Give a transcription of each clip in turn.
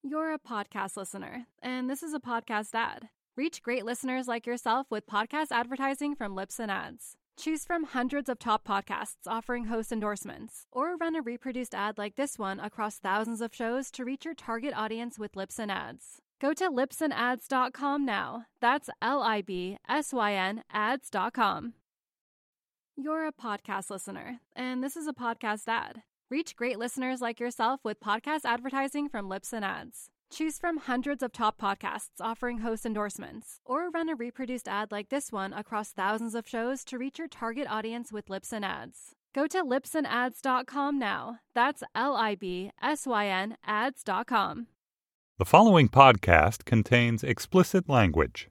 You're a podcast listener, and this is a podcast ad. Reach great listeners like yourself with podcast advertising from Libsyn Ads. Choose from hundreds of top podcasts offering host endorsements, or run a reproduced ad like this one across thousands of shows to reach your target audience with Libsyn Ads. Go to libsynads.com now. That's LIBSYN ads.com. You're a podcast listener, and this is a podcast ad. Reach great listeners like yourself with podcast advertising from Libsyn Ads. Choose from hundreds of top podcasts offering host endorsements, or run a reproduced ad like this one across thousands of shows to reach your target audience with Libsyn Ads. Go to libsynads.com now. That's LIBSYN ads.com. The following podcast contains explicit language.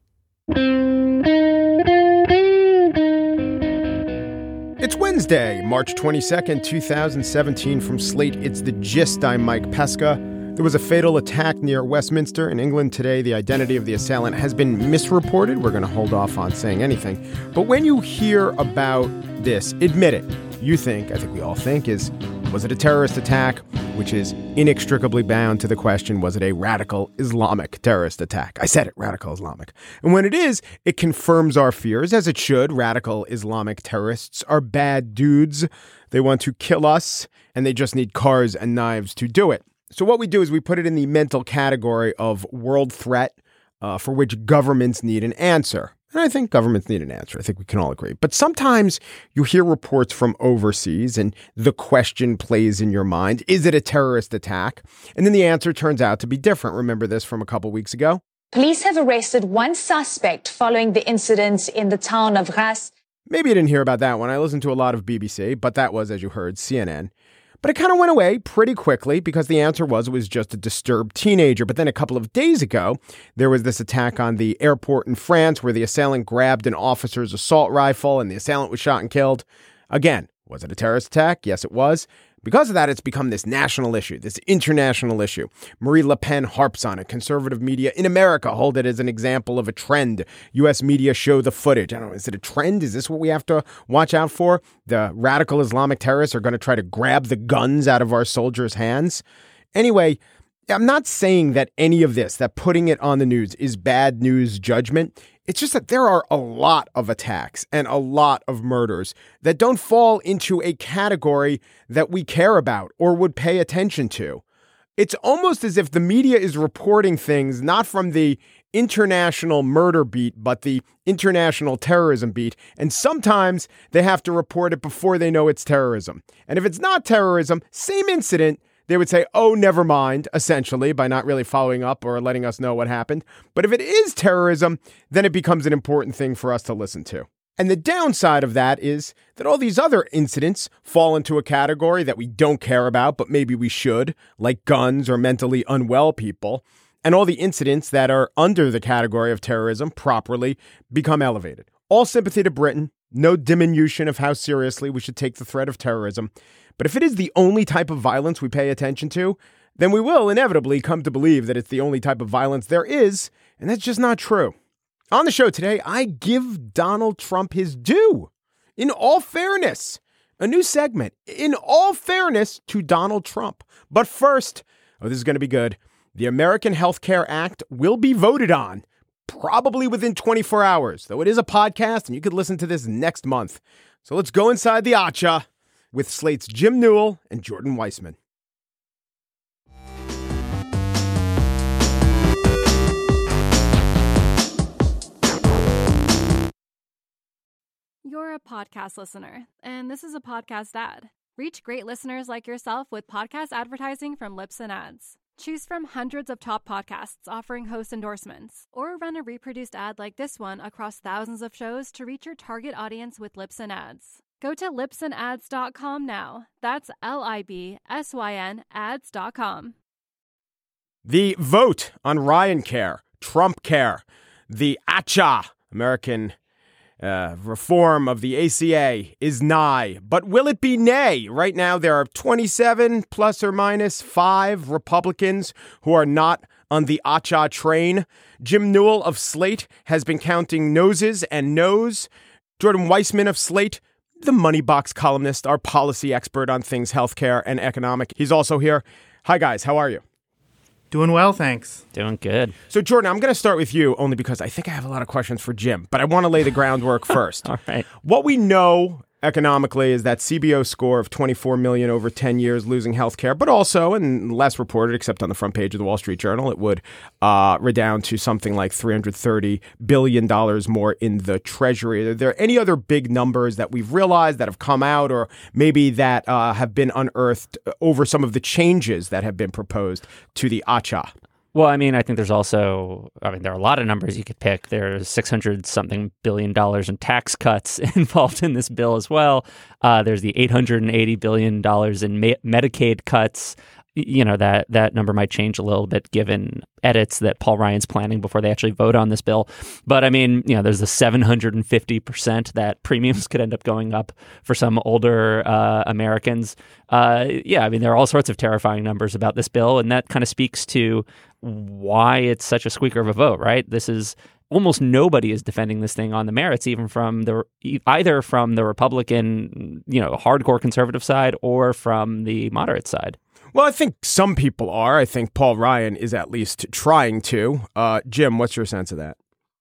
It's Wednesday, March 22nd, 2017. From Slate, it's The Gist. I'm Mike Pesca. There was a fatal attack near Westminster in England today. The identity of the assailant has been misreported. We're going to hold off on saying anything. But when you hear about this, admit it. You think, I think we all think, was it a terrorist attack? Which is inextricably bound to the question, was it a radical Islamic terrorist attack? I said it, radical Islamic. And when it is, it confirms our fears, as it should. Radical Islamic terrorists are bad dudes. They want to kill us, and they just need cars and knives to do it. So what we do is we put it in the mental category of world threat for which governments need an answer. And I think governments need an answer. I think we can all agree. But sometimes you hear reports from overseas and the question plays in your mind, is it a terrorist attack? And then the answer turns out to be different. Remember this from a couple weeks ago? Police have arrested one suspect following the incident in the town of Ras. Maybe you didn't hear about that one. I listened to a lot of BBC, but that was, as you heard, CNN. But it kind of went away pretty quickly because the answer was it was just a disturbed teenager. But then a couple of days ago, there was this attack on the airport in France where the assailant grabbed an officer's assault rifle and the assailant was shot and killed. Again, was it a terrorist attack? Yes, it was. Because of that, it's become this national issue, this international issue. Marine Le Pen harps on it. Conservative media in America hold it as an example of a trend. U.S. media show the footage. I don't know, is it a trend? Is this what we have to watch out for? The radical Islamic terrorists are going to try to grab the guns out of our soldiers' hands? Anyway, I'm not saying that any of this, that putting it on the news is bad news judgment. It's just that there are a lot of attacks and a lot of murders that don't fall into a category that we care about or would pay attention to. It's almost as if the media is reporting things not from the international murder beat, but the international terrorism beat. And sometimes they have to report it before they know it's terrorism. And if it's not terrorism, same incident, they would say, oh, never mind, essentially, by not really following up or letting us know what happened. But if it is terrorism, then it becomes an important thing for us to listen to. And the downside of that is that all these other incidents fall into a category that we don't care about, but maybe we should, like guns or mentally unwell people. And all the incidents that are under the category of terrorism properly become elevated. All sympathy to Britain, no diminution of how seriously we should take the threat of terrorism. But if it is the only type of violence we pay attention to, then we will inevitably come to believe that it's the only type of violence there is, and that's just not true. On the show today, I give Donald Trump his due. In all fairness, a new segment, in all fairness to Donald Trump. But first, this is going to be good. The American Health Care Act will be voted on, probably within 24 hours, though it is a podcast, and you could listen to this next month. So let's go inside the Acha with Slate's Jim Newell and Jordan Weissman. You're a podcast listener, and this is a podcast ad. Reach great listeners like yourself with podcast advertising from Libsyn Ads. Choose from hundreds of top podcasts offering host endorsements, or run a reproduced ad like this one across thousands of shows to reach your target audience with Libsyn Ads. Go to libsynads.com now. That's LIBSYN ads.com. The vote on Ryan Care, Trump Care, the ACHA, American reform of the ACA, is nigh. But will it be nay? Right now, there are 27 plus or minus 5 Republicans who are not on the ACHA train. Jim Newell of Slate has been counting noses and no's. Jordan Weissman of Slate, the Money Box columnist, our policy expert on things healthcare and economic. He's also here. Hi, guys. How are you? Doing well, thanks. Doing good. So, Jordan, I'm going to start with you only because I think I have a lot of questions for Jim, but I want to lay the groundwork first. All right. What we know economically is that CBO score of 24 million over 10 years losing healthcare, but also, and less reported except on the front page of the Wall Street Journal, it would redound to something like $330 billion more in the Treasury. Are there any other big numbers that we've realized that have come out or maybe that have been unearthed over some of the changes that have been proposed to the ACA? Well, I mean, I think there's also, there are a lot of numbers you could pick. There's $600-something billion in tax cuts involved in this bill as well. There's the $880 billion in Medicaid cuts. You know, that number might change a little bit given edits that Paul Ryan's planning before they actually vote on this bill. But I mean, you know, there's the 750% that premiums could end up going up for some older Americans. Yeah, I mean, there are all sorts of terrifying numbers about this bill, and that kind of speaks to why it's such a squeaker of a vote, right? This is almost nobody is defending this thing on the merits, even from either from the Republican, hardcore conservative side or from the moderate side. Well, I think some people are. I think Paul Ryan is at least trying to. Jim, what's your sense of that?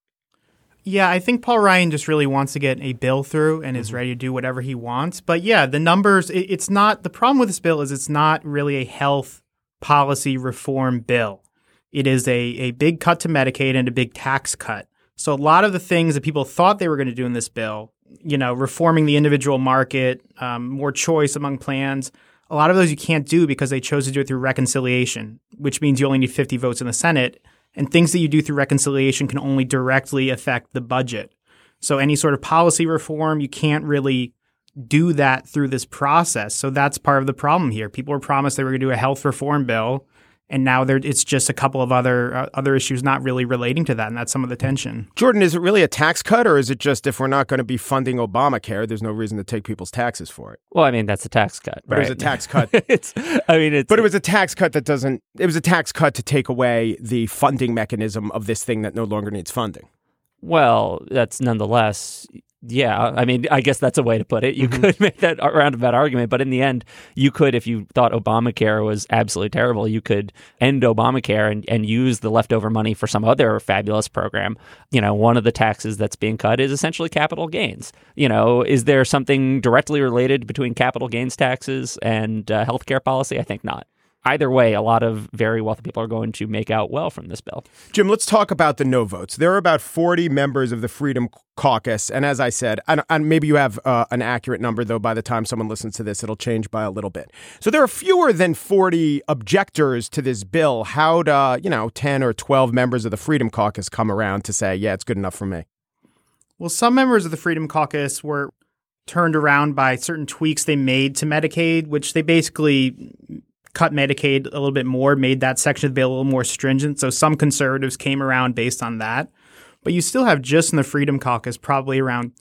Yeah, I think Paul Ryan just really wants to get a bill through and is ready to do whatever he wants. But yeah, the numbers, it's not, the problem with this bill is it's not really a health policy reform bill. It is a big cut to Medicaid and a big tax cut. So a lot of the things that people thought they were going to do in this bill, reforming the individual market, more choice among plans, a lot of those you can't do because they chose to do it through reconciliation, which means you only need 50 votes in the Senate. And things that you do through reconciliation can only directly affect the budget. So any sort of policy reform, you can't really do that through this process. So that's part of the problem here. People were promised they were going to do a health reform bill, and now it's just a couple of other issues not really relating to that, and that's some of the tension. Jordan, is it really a tax cut, or is it just if we're not going to be funding Obamacare, there's no reason to take people's taxes for it? Well, I mean, that's a tax cut. But right? It was a tax cut. But it was a tax cut that doesn't. It was a tax cut to take away the funding mechanism of this thing that no longer needs funding. Well, that's nonetheless. Yeah, I mean, I guess that's a way to put it. You could make that roundabout argument, but in the end, you could, if you thought Obamacare was absolutely terrible, you could end Obamacare and use the leftover money for some other fabulous program. One of the taxes that's being cut is essentially capital gains. Is there something directly related between capital gains taxes and healthcare policy? I think not. Either way, a lot of very wealthy people are going to make out well from this bill. Jim, let's talk about the no votes. There are about 40 members of the Freedom Caucus. And as I said, and maybe you have an accurate number, though, by the time someone listens to this, it'll change by a little bit. So there are fewer than 40 objectors to this bill. How'd, 10 or 12 members of the Freedom Caucus come around to say, yeah, it's good enough for me? Well, some members of the Freedom Caucus were turned around by certain tweaks they made to Medicaid, which they basically cut Medicaid a little bit more, made that section of the bill a little more stringent. So some conservatives came around based on that. But you still have just in the Freedom Caucus probably around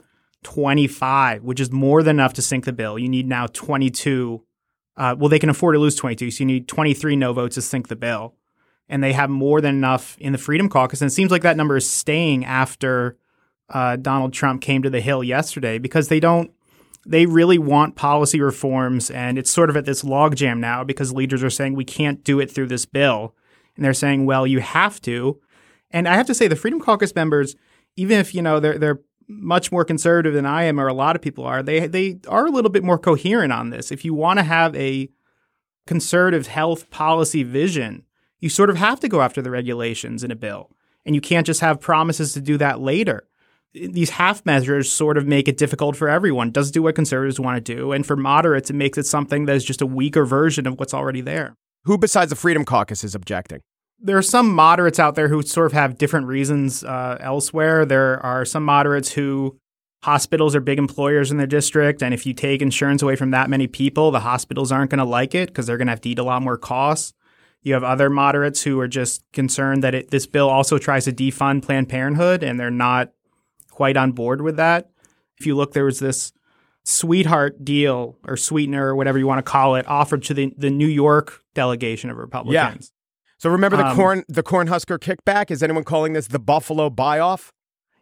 25, which is more than enough to sink the bill. You need now 22. They can afford to lose 22. So you need 23 no votes to sink the bill. And they have more than enough in the Freedom Caucus. And it seems like that number is staying after Donald Trump came to the Hill yesterday because they really want policy reforms, and it's sort of at this logjam now because leaders are saying we can't do it through this bill. And they're saying, well, you have to. And I have to say the Freedom Caucus members, even if, they're much more conservative than I am or a lot of people are, they are a little bit more coherent on this. If you want to have a conservative health policy vision, you sort of have to go after the regulations in a bill. And you can't just have promises to do that later. These half measures sort of make it difficult for everyone. It does do what conservatives want to do. And for moderates, it makes it something that is just a weaker version of what's already there. Who besides the Freedom Caucus is objecting? There are some moderates out there who sort of have different reasons elsewhere. There are some moderates who hospitals are big employers in their district. And if you take insurance away from that many people, the hospitals aren't going to like it because they're going to have to eat a lot more costs. You have other moderates who are just concerned that this bill also tries to defund Planned Parenthood, and they're not quite on board with that. If you look, there was this sweetheart deal or sweetener or whatever you want to call it offered to the New York delegation of Republicans. Yeah. So remember the Cornhusker kickback? Is anyone calling this the Buffalo buy-off?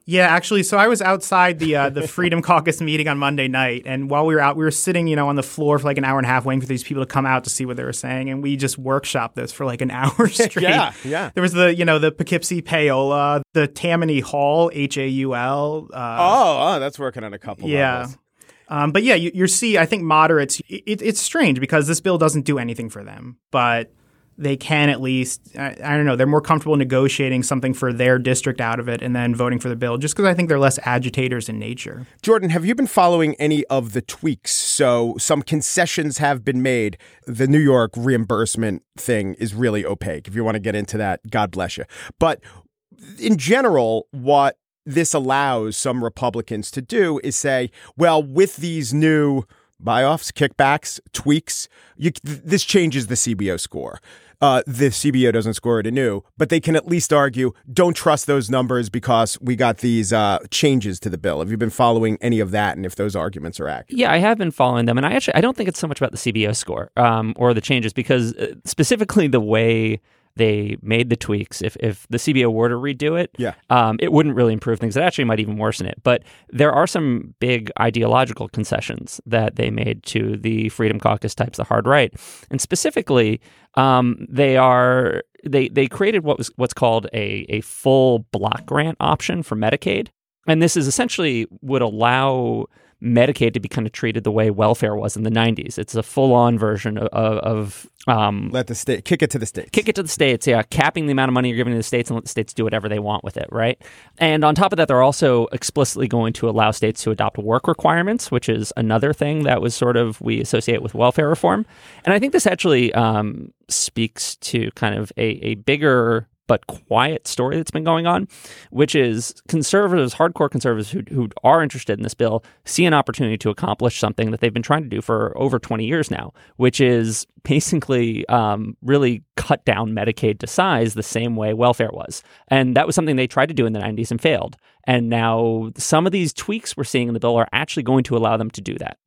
Yeah, actually, so I was outside the Freedom Caucus meeting on Monday night, and while we were out, we were sitting, on the floor for like an hour and a half waiting for these people to come out to see what they were saying, and we just workshopped this for like an hour straight. Yeah. There was the Poughkeepsie Payola, the Tammany Hall, HAUL. That's working on a couple levels. But yeah, you see, I think moderates, it's strange because this bill doesn't do anything for them, but they can at least, I don't know, they're more comfortable negotiating something for their district out of it and then voting for the bill just because I think they're less agitators in nature. Jordan, have you been following any of the tweaks? So some concessions have been made. The New York reimbursement thing is really opaque. If you want to get into that, God bless you. But in general, what this allows some Republicans to do is say, well, with these new buy-offs, kickbacks, tweaks, this changes the CBO score. The CBO doesn't score it anew, but they can at least argue, don't trust those numbers because we got these changes to the bill. Have you been following any of that and if those arguments are accurate? Yeah, I have been following them. And I don't think it's so much about the CBO score or the changes because specifically the way they made the tweaks. If the CBO were to redo it, it wouldn't really improve things. It actually might even worsen it. But there are some big ideological concessions that they made to the Freedom Caucus types, the hard right, and specifically, they created what's called a full block grant option for Medicaid, and this is essentially would allow Medicaid to be kind of treated the way welfare was in the 90s. It's a full-on version of let the state kick it to the states. Kick it to the states, yeah, capping the amount of money you're giving to the states and let the states do whatever they want with it, right? And on top of that, they're also explicitly going to allow states to adopt work requirements, which is another thing that was sort of we associate with welfare reform. And I think this actually speaks to kind of a bigger but quiet story that's been going on, which is conservatives, hardcore conservatives who are interested in this bill, see an opportunity to accomplish something that they've been trying to do for over 20 years now, which is basically really cut down Medicaid to size the same way welfare was. And that was something they tried to do in the 90s and failed. And now some of these tweaks we're seeing in the bill are actually going to allow them to do that.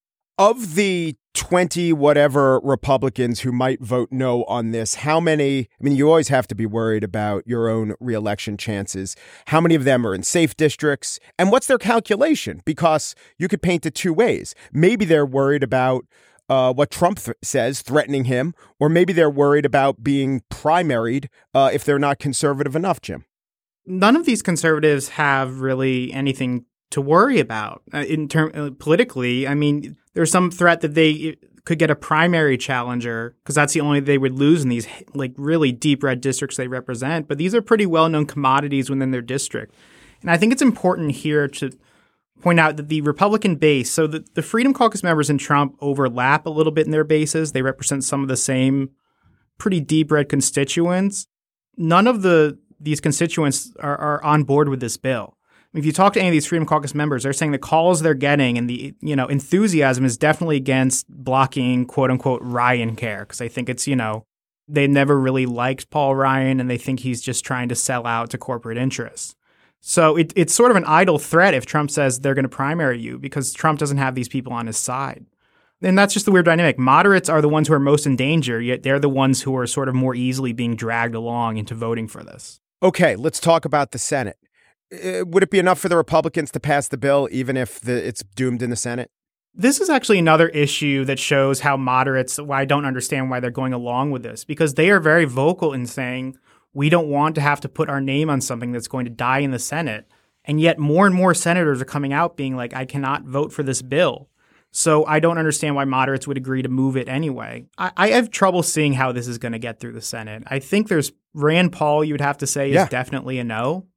Of the 20 whatever Republicans who might vote no on this, how many, you always have to be worried about your own reelection chances. How many of them are in safe districts? And what's their calculation? Because you could paint it two ways. Maybe they're worried about what Trump says, threatening him, or maybe they're worried about being primaried if they're not conservative enough, Jim. None of these conservatives have really anything to worry about politically. There's some threat that they could get a primary challenger because that's the only they would lose in these like really deep red districts they represent. But these are pretty well-known commodities within their district. And I think it's important here to point out that the Republican base, so the Freedom Caucus members and Trump overlap a little bit in their bases. They represent some of the same pretty deep red constituents. None of these constituents are on board with this bill. If you talk to any of these Freedom Caucus members, they're saying the calls they're getting and the enthusiasm is definitely against blocking quote unquote Ryan care because I think it's they never really liked Paul Ryan and they think he's just trying to sell out to corporate interests. So it's sort of an idle threat if Trump says they're going to primary you because Trump doesn't have these people on his side. And that's just the weird dynamic. Moderates are the ones who are most in danger, yet they're the ones who are sort of more easily being dragged along into voting for this. Okay, let's talk about the Senate. Would it be enough for the Republicans to pass the bill, even if it's doomed in the Senate? This is actually another issue that shows how moderates, why I don't understand why they're going along with this, because they are very vocal in saying, we don't want to have to put our name on something that's going to die in the Senate. And yet more and more senators are coming out being like, I cannot vote for this bill. So I don't understand why moderates would agree to move it anyway. I have trouble seeing how this is going to get through the Senate. I think there's Rand Paul, you would have to say, is definitely a no.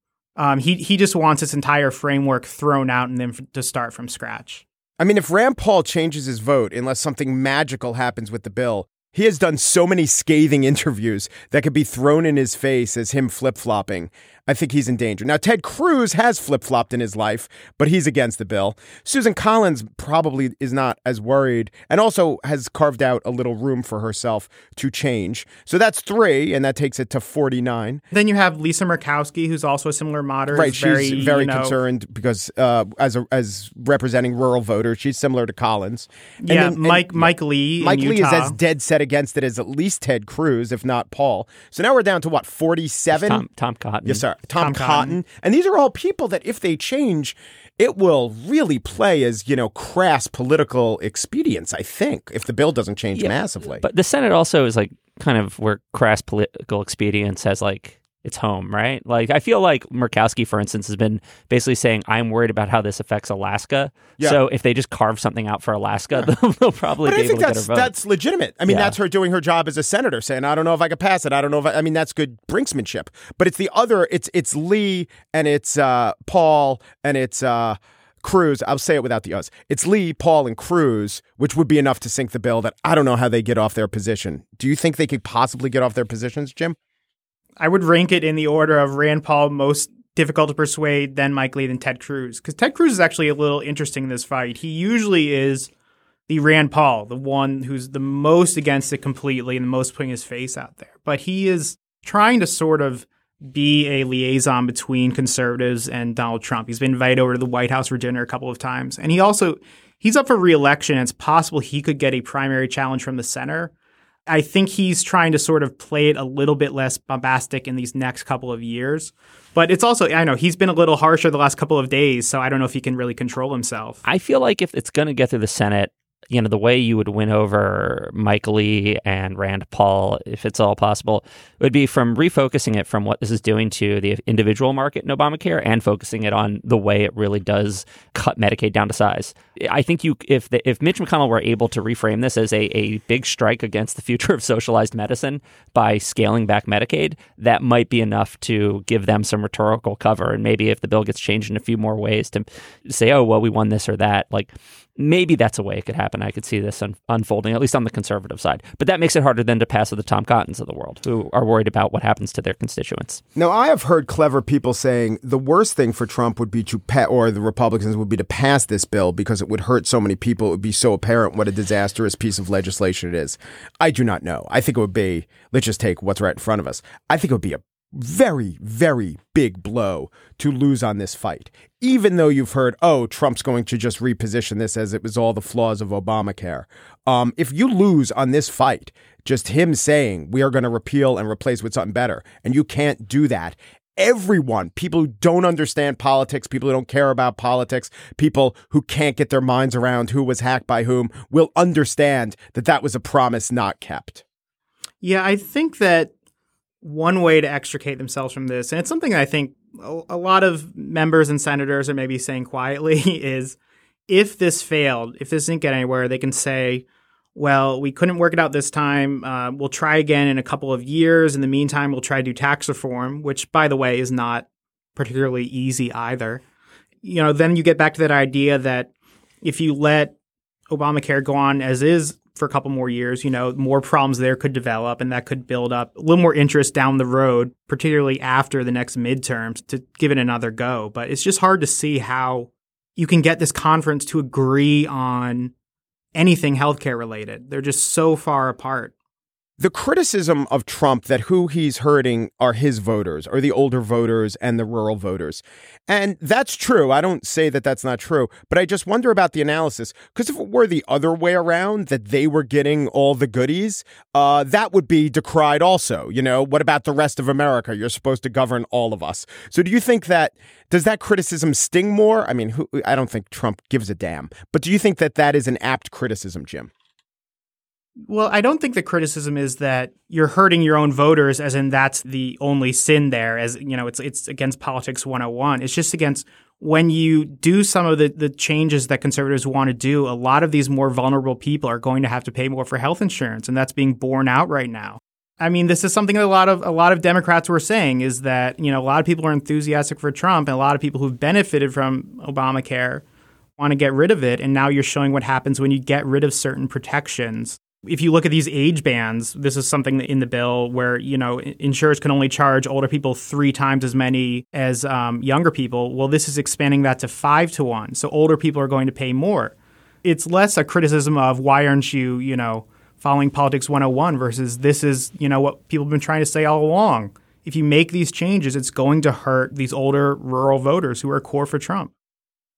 He just wants this entire framework thrown out and then to start from scratch. If Rand Paul changes his vote, unless something magical happens with the bill, he has done so many scathing interviews that could be thrown in his face as him flip-flopping. I think he's in danger. Now, Ted Cruz has flip-flopped in his life, but he's against the bill. Susan Collins probably is not as worried and also has carved out a little room for herself to change. So that's 3, and that takes it to 49. Then you have Lisa Murkowski, who's also a similar moderate. Right, she's very concerned because as representing rural voters, she's similar to Collins. And Mike Lee Mike in Lee Utah is as dead set said against it is at least Ted Cruz, if not Paul. So now we're down to what, 47? Tom Cotton. Yes, sir. Tom Cotton. And these are all people that if they change, it will really play as, crass political expedience, I think, if the bill doesn't change massively. But the Senate also is like kind of where crass political expedience has like its home, right? Like, I feel like Murkowski, for instance, has been basically saying, I'm worried about how this affects Alaska. Yeah. So if they just carve something out for Alaska, they'll probably be able to get a vote. That's legitimate. I mean, that's her doing her job as a senator, saying, I don't know if I could pass it. I don't know if I mean, that's good brinksmanship. But it's the other, it's Lee and it's Paul and it's Cruz. I'll say it without the us. It's Lee, Paul, and Cruz, which would be enough to sink the bill that I don't know how they get off their position. Do you think they could possibly get off their positions, Jim? I would rank it in the order of Rand Paul most difficult to persuade, then Mike Lee, then Ted Cruz. Because Ted Cruz is actually a little interesting in this fight. He usually is the Rand Paul, the one who's the most against it completely and the most putting his face out there. But he is trying to sort of be a liaison between conservatives and Donald Trump. He's been invited over to the White House for dinner a couple of times. And he's up for re-election. And it's possible he could get a primary challenge from the center. I think he's trying to sort of play it a little bit less bombastic in these next couple of years. But it's also, I know, he's been a little harsher the last couple of days, so I don't know if he can really control himself. I feel like if it's going to get through the Senate, the way you would win over Mike Lee and Rand Paul, if it's all possible, would be from refocusing it from what this is doing to the individual market in Obamacare and focusing it on the way it really does cut Medicaid down to size. I think if Mitch McConnell were able to reframe this as a big strike against the future of socialized medicine by scaling back Medicaid, that might be enough to give them some rhetorical cover. And maybe if the bill gets changed in a few more ways to say, oh, well, we won this or that, like maybe that's a way it could happen. I could see this unfolding, at least on the conservative side. But that makes it harder then to pass with the Tom Cottons of the world, who are worried about what happens to their constituents. Now, I have heard clever people saying the worst thing for Trump would be or the Republicans would be to pass this bill because it would hurt so many people. It would be so apparent what a disastrous piece of legislation it is. I do not know. I think it would be, let's just take what's right in front of us. I think it would be a very, very big blow to lose on this fight. Even though you've heard, Trump's going to just reposition this as it was all the flaws of Obamacare. If you lose on this fight, just him saying we are going to repeal and replace with something better, and you can't do that, everyone, people who don't understand politics, people who don't care about politics, people who can't get their minds around who was hacked by whom, will understand that that was a promise not kept. Yeah, I think that one way to extricate themselves from this, and it's something I think a lot of members and senators are maybe saying quietly, is if this failed, if this didn't get anywhere, they can say, well, we couldn't work it out this time. We'll try again in a couple of years. In the meantime, we'll try to do tax reform, which, by the way, is not particularly easy either. Then you get back to that idea that if you let Obamacare go on as is for a couple more years, more problems there could develop, and that could build up a little more interest down the road, particularly after the next midterms, to give it another go. But it's just hard to see how you can get this conference to agree on anything healthcare related. They're just so far apart. The criticism of Trump that who he's hurting are his voters, or the older voters and the rural voters. And that's true. I don't say that that's not true, but I just wonder about the analysis. Because if it were the other way around, that they were getting all the goodies, that would be decried also. What about the rest of America? You're supposed to govern all of us. So do you think does that criticism sting more? I mean, I don't think Trump gives a damn. But do you think that is an apt criticism, Jim? Well, I don't think the criticism is that you're hurting your own voters, as in that's the only sin there, as it's against politics 101. It's just against when you do some of the changes that conservatives want to do, a lot of these more vulnerable people are going to have to pay more for health insurance, and that's being borne out right now. I mean, this is something that a lot of Democrats were saying, is that, a lot of people are enthusiastic for Trump, and a lot of people who've benefited from Obamacare want to get rid of it. And now you're showing what happens when you get rid of certain protections. If you look at these age bands, this is something in the bill where, insurers can only charge older people 3 times as many as younger people. Well, this is expanding that to 5 to 1. So older people are going to pay more. It's less a criticism of why aren't you, following politics 101 versus this is, what people have been trying to say all along. If you make these changes, it's going to hurt these older rural voters who are core for Trump.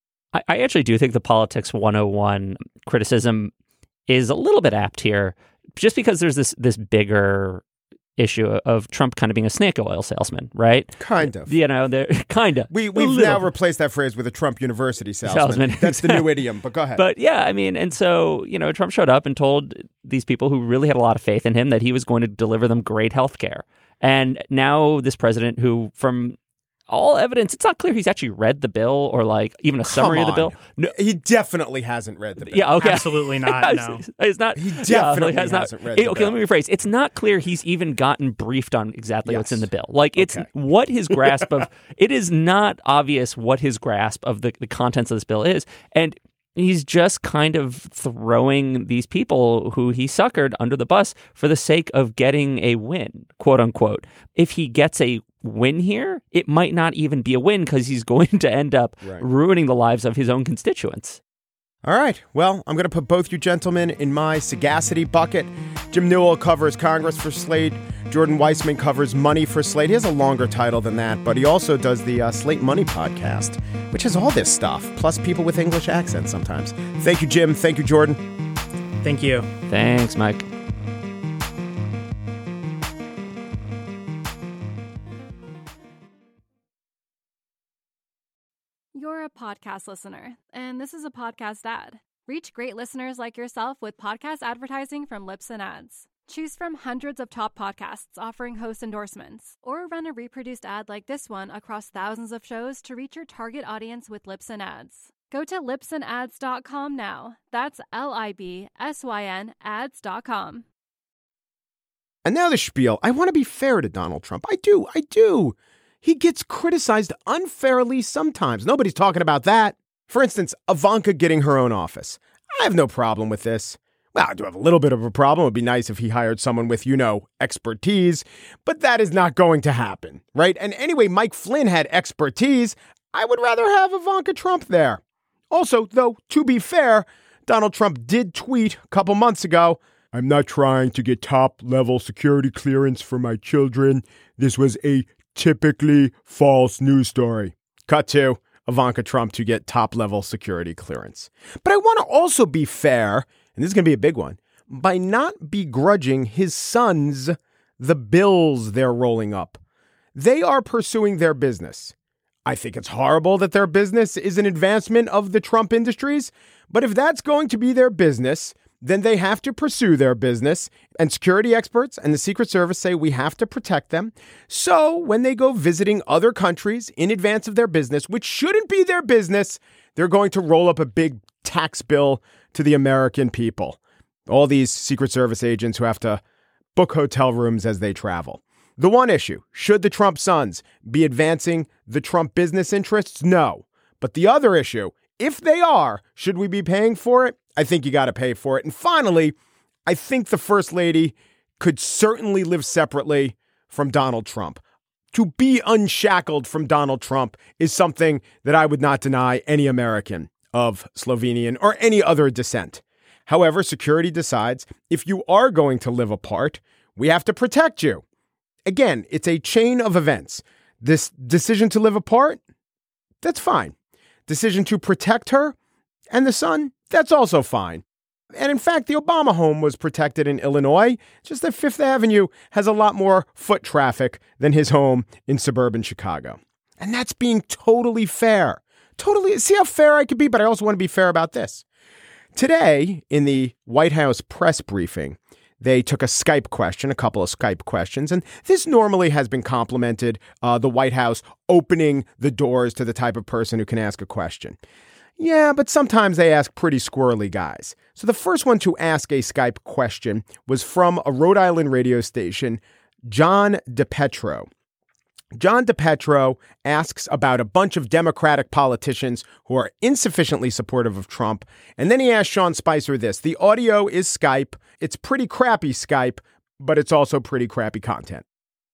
I actually do think the politics 101 criticism is a little bit apt here, just because there's this bigger issue of Trump kind of being a snake oil salesman, right? Kind of. Kind of. We've now replaced that phrase with a Trump University salesman. That's the new idiom, but go ahead. But yeah, I mean, and so, Trump showed up and told these people who really had a lot of faith in him that he was going to deliver them great health care. And now this president who, from all evidence, it's not clear he's actually read the bill or like even a summary of the bill. No, he definitely hasn't read the bill. Yeah, okay. Absolutely not, no. It's not. He definitely hasn't read the bill. Okay, let me rephrase. It's not clear he's even gotten briefed on exactly what's in the bill. Like, it's what his grasp of, it is not obvious what his grasp of the contents of this bill is. And he's just kind of throwing these people who he suckered under the bus for the sake of getting a win, quote unquote. If he gets a win here, it might not even be a win because he's going to end up ruining the lives of his own constituents. All right. Well, I'm going to put both you gentlemen in my sagacity bucket. Jim Newell covers Congress for Slate. Jordan Weissman covers money for Slate. He has a longer title than that, but he also does the Slate Money podcast, which has all this stuff, plus people with English accents sometimes. Thank you, Jim. Thank you, Jordan. Thank you. Thanks, Mike. You're a podcast listener, and this is a podcast ad. Reach great listeners like yourself with podcast advertising from Libsyn Ads. Choose from hundreds of top podcasts offering host endorsements, or run a reproduced ad like this one across thousands of shows to reach your target audience with Libsyn Ads. Go to libsynads.com now. That's LIBSYN ads.com. And now the spiel. I want to be fair to Donald Trump. I do. He gets criticized unfairly sometimes. Nobody's talking about that. For instance, Ivanka getting her own office. I have no problem with this. Well, I do have a little bit of a problem. It would be nice if he hired someone with, expertise, but that is not going to happen, right? And anyway, Mike Flynn had expertise. I would rather have Ivanka Trump there. Also, though, to be fair, Donald Trump did tweet a couple months ago, "I'm not trying to get top-level security clearance for my children. This was a typically false news story." Cut to Ivanka Trump to get top-level security clearance. But I want to also be fair, and this is going to be a big one, by not begrudging his sons the bills they're rolling up. They are pursuing their business. I think it's horrible that their business is an advancement of the Trump industries, but if that's going to be their business, then they have to pursue their business, and security experts and the Secret Service say we have to protect them. So when they go visiting other countries in advance of their business, which shouldn't be their business, they're going to roll up a big tax bill to the American people. All these Secret Service agents who have to book hotel rooms as they travel. The one issue, should the Trump sons be advancing the Trump business interests? No. But the other issue, if they are, should we be paying for it? I think you got to pay for it. And finally, I think the First Lady could certainly live separately from Donald Trump. To be unshackled from Donald Trump is something that I would not deny any American of Slovenian or any other descent. However, security decides if you are going to live apart, we have to protect you. Again, it's a chain of events. This decision to live apart, that's fine. Decision to protect her and the son, that's also fine. And in fact, the Obama home was protected in Illinois, just that Fifth Avenue has a lot more foot traffic than his home in suburban Chicago. And that's being totally fair. Totally. See how fair I could be, but I also want to be fair about this. Today, in the White House press briefing, they took a couple of Skype questions, and this normally has been complimented, the White House opening the doors to the type of person who can ask a question. Yeah, but sometimes they ask pretty squirrely guys. So the first one to ask a Skype question was from a Rhode Island radio station, John DePetro. John DePetro asks about a bunch of Democratic politicians who are insufficiently supportive of Trump. And then he asks Sean Spicer this. The audio is Skype. It's pretty crappy Skype, but it's also pretty crappy content.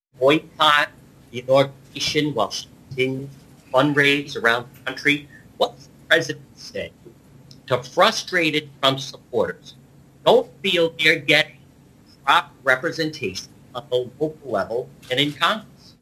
Boycott the inauguration while she continues to fundraise around the country. What's the president say to frustrated Trump supporters? Don't feel they're getting proper representation on the local level and in Congress.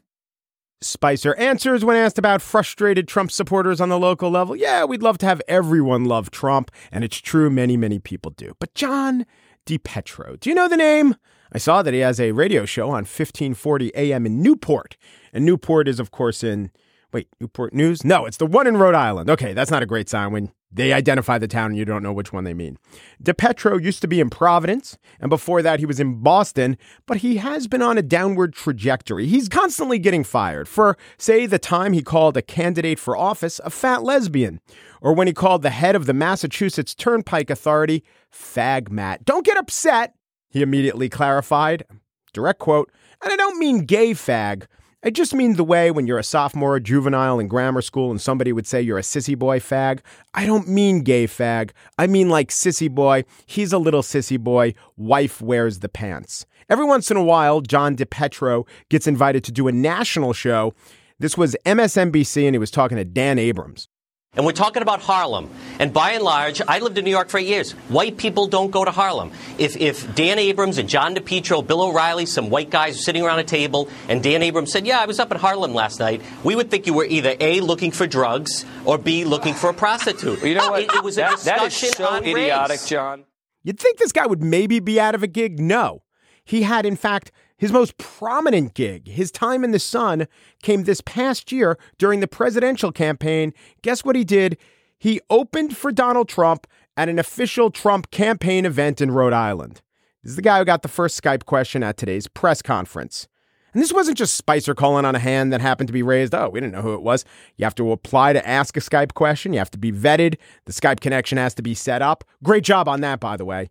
Spicer answers when asked about frustrated Trump supporters on the local level. Yeah, we'd love to have everyone love Trump, and it's true many, many people do. But John, DiPetro. Do you know the name? I saw that he has a radio show on 1540 AM in Newport. And Newport is, of course, in... Wait, Newport News? No, it's the one in Rhode Island. Okay, that's not a great sign when they identify the town and you don't know which one they mean. DiPetro used to be in Providence, and before that he was in Boston, but he has been on a downward trajectory. He's constantly getting fired for, say, the time he called a candidate for office a fat lesbian, or when he called the head of the Massachusetts Turnpike Authority Fag Matt. Don't get upset, he immediately clarified. Direct quote, and I don't mean gay fag. I just mean the way when you're a sophomore juvenile in grammar school and somebody would say you're a sissy boy fag. I don't mean gay fag. I mean like sissy boy. He's a little sissy boy. Wife wears the pants. Every once in a while, John DiPetro gets invited to do a national show. This was MSNBC, and he was talking to Dan Abrams. And we're talking about Harlem. And by and large, I lived in New York for 8 years. White people don't go to Harlem. If Dan Abrams and John DiPetro, Bill O'Reilly, some white guys sitting around a table, and Dan Abrams said, yeah, I was up in Harlem last night, we would think you were either A, looking for drugs, or B, looking for a prostitute. You know what? It was a discussion that is so on idiotic, race. John. You'd think this guy would maybe be out of a gig. No. He had, in fact, his most prominent gig. His time in the sun came this past year during the presidential campaign. Guess what he did? He opened for Donald Trump at an official Trump campaign event in Rhode Island. This is the guy who got the first Skype question at today's press conference. And this wasn't just Spicer calling on a hand that happened to be raised. Oh, we didn't know who it was. You have to apply to ask a Skype question. You have to be vetted. The Skype connection has to be set up. Great job on that, by the way.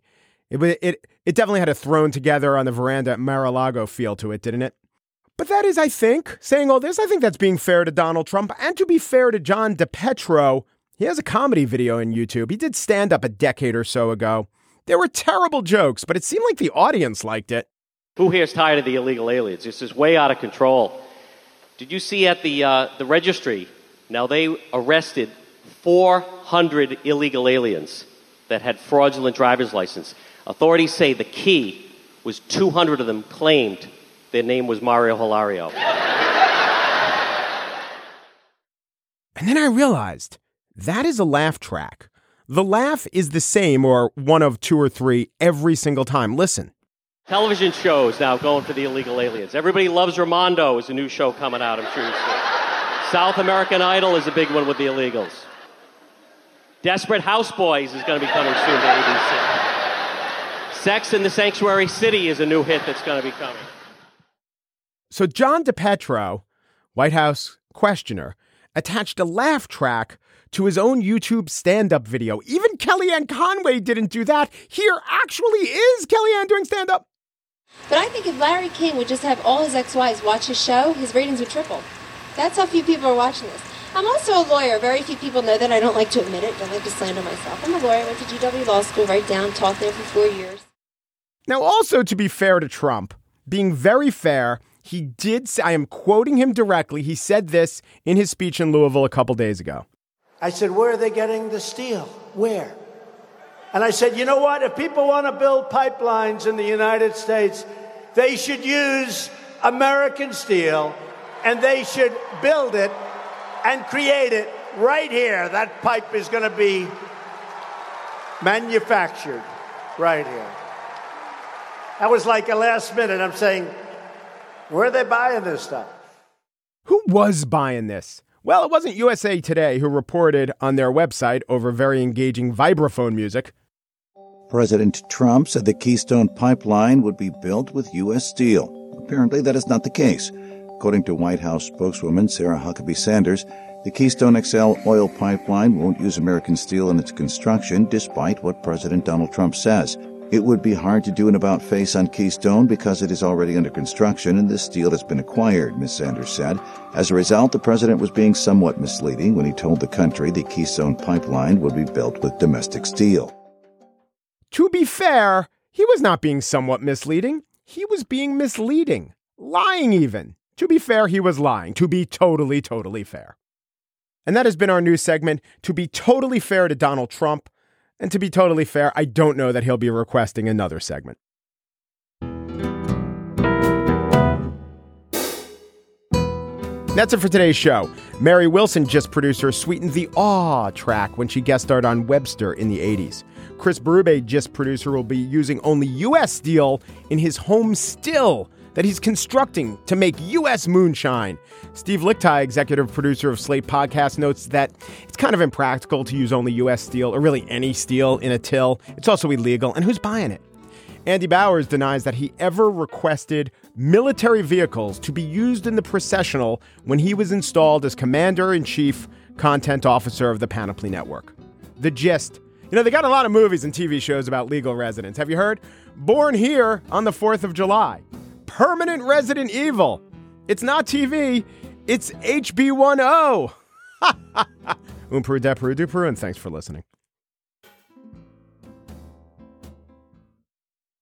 It definitely had a thrown together on the veranda at Mar-a-Lago feel to it, didn't it? But that is, I think, saying all this, I think that's being fair to Donald Trump and to be fair to John DiPetro. He has a comedy video on YouTube. He did stand up a decade or so ago. There were terrible jokes, but it seemed like the audience liked it. Who here is tired of the illegal aliens? This is way out of control. Did you see at the registry? Now, they arrested 400 illegal aliens that had fraudulent driver's license. Authorities say the key was 200 of them claimed their name was Mario Hilario. And then I realized that is a laugh track. The laugh is the same or one of two or three every single time. Listen. Television shows now going for the illegal aliens. Everybody Loves Ramondo is a new show coming out, I'm sure you've seen. South American Idol is a big one with the illegals. Desperate Houseboys is going to be coming soon to ABC. Sex in the Sanctuary City is a new hit that's going to be coming. So John DiPetro, White House questioner, attached a laugh track to his own YouTube stand-up video. Even Kellyanne Conway didn't do that. Here actually is Kellyanne doing stand-up. But I think if Larry King would just have all his ex-wives watch his show, his ratings would triple. That's how few people are watching this. I'm also a lawyer. Very few people know that. I don't like to admit it. Don't like to slander myself. I'm a lawyer. I went to GW Law School, right down, taught there for 4 years. Now, also to be fair to Trump, being very fair, he did say, I am quoting him directly, he said this in his speech in Louisville a couple days ago. I said, where are they getting the steel? Where? And I said, you know what? If people want to build pipelines in the United States, they should use American steel, and they should build it and create it right here. That pipe is going to be manufactured right here. That was like a last minute. I'm saying, where are they buying this stuff? Who was buying this? Well, it wasn't USA Today who reported on their website over very engaging vibraphone music. President Trump said the Keystone Pipeline would be built with U.S. steel. Apparently, that is not the case. According to White House spokeswoman Sarah Huckabee Sanders, the Keystone XL oil pipeline won't use American steel in its construction, despite what President Donald Trump says. It would be hard to do an about-face on Keystone because it is already under construction and the steel has been acquired, Ms. Sanders said. As a result, the president was being somewhat misleading when he told the country the Keystone Pipeline would be built with domestic steel. To be fair, he was not being somewhat misleading. He was being misleading. Lying even. To be fair, he was lying. To be totally, totally fair. And that has been our news segment. To be totally fair to Donald Trump, and to be totally fair, I don't know that he'll be requesting another segment. That's it for today's show. Mary Wilson, just producer, sweetened the Aw track when she guest starred on Webster in the 80s. Chris Berube, just producer, will be using only U.S. steel in his home still that he's constructing to make U.S. moonshine. Steve Lickteig, executive producer of Slate Podcast, notes that it's kind of impractical to use only U.S. steel, or really any steel, in a till. It's also illegal, and who's buying it? Andy Bowers denies that he ever requested military vehicles to be used in the processional when he was installed as Commander-in-Chief Content Officer of the Panoply Network. The gist. You know, they got a lot of movies and TV shows about legal residents. Have you heard? Born Here on the 4th of July. Permanent Resident Evil. It's not TV. It's HB10. Umperu, Deperu, Duperu, and thanks for listening.